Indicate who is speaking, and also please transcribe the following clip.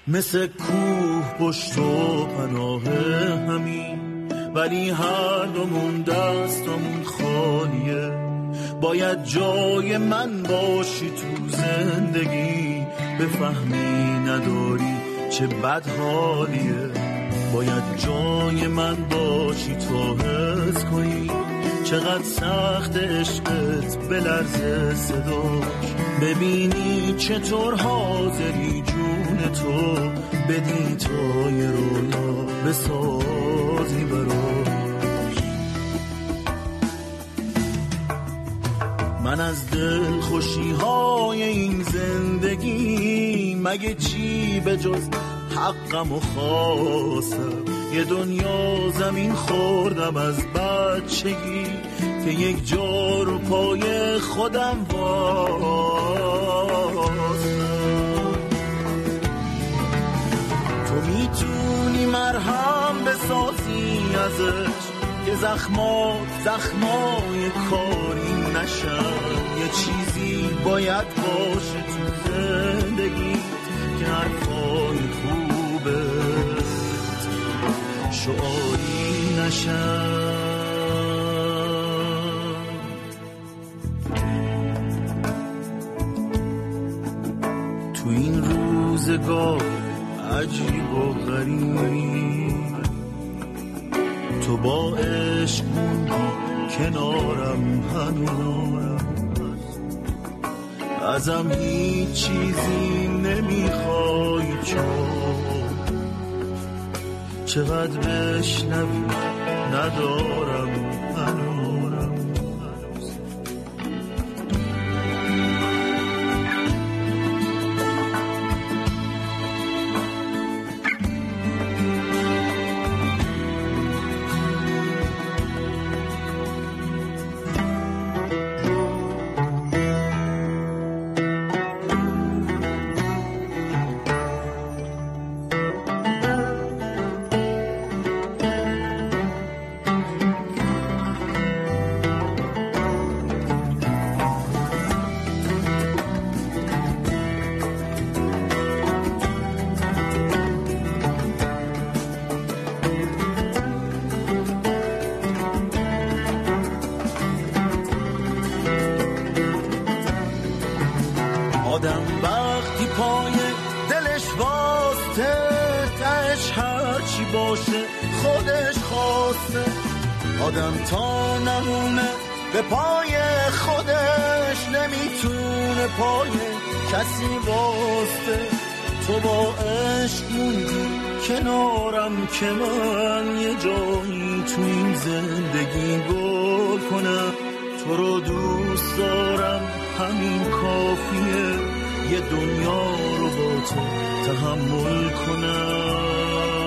Speaker 1: مثل کوه پشت و پناه همین، ولی هر دومون دستمون خالیه. باید جای من باشی تو زندگی، بفهمی نداری چه بد حالیه. باید جای من باشی تا حس کنی چقدر سخت عشقت بلرزه صداش. ببینی چطور حاضری جون تو بدی تا یه رویا بسازی براش. من از دل خوشی های این زندگی مگه چی به جز حقم و خواستم. یه دنیا زمین خوردم از بچگی که یک جا رو پای خودم واسم. تو میتونی مرهم بسازی ازش که زخمای کاری نشن. یه چیزی باید باشه تو زندگی که حرفای خوبت شعاری نشن. تو این روزگار عجیب و غریب تو با عشق موندی کنارم هنوز. ازم هیچ چیزی نمیخوای چقدر بشنوی ندارم هنوز. آدم وقتی پای دلش واسطه تهش هرچی باشه خودش خواسته. آدم تا نمونه به پای خودش نمیتونه پای کسی واسطه. تو با عشق موندی کنارم که من یه جایی تو این زندگی گل کنم. تو رو دوست دارم همین کافیه، یه دنیا رو با تو تحمل کنم.